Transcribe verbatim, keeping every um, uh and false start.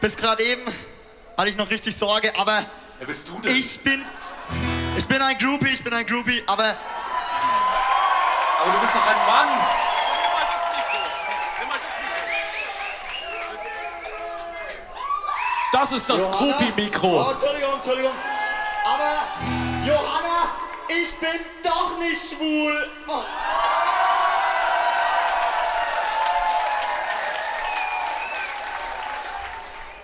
Bis gerade eben hatte ich noch richtig Sorge, aber Wer bist du denn? ich bin, ich bin ein Groupie, ich bin ein Groupie, aber... Aber du bist doch ein Mann! Das ist das Groupie-Mikro. Oh, Entschuldigung, Entschuldigung. Aber, Johanna, ich bin doch nicht schwul. Oh.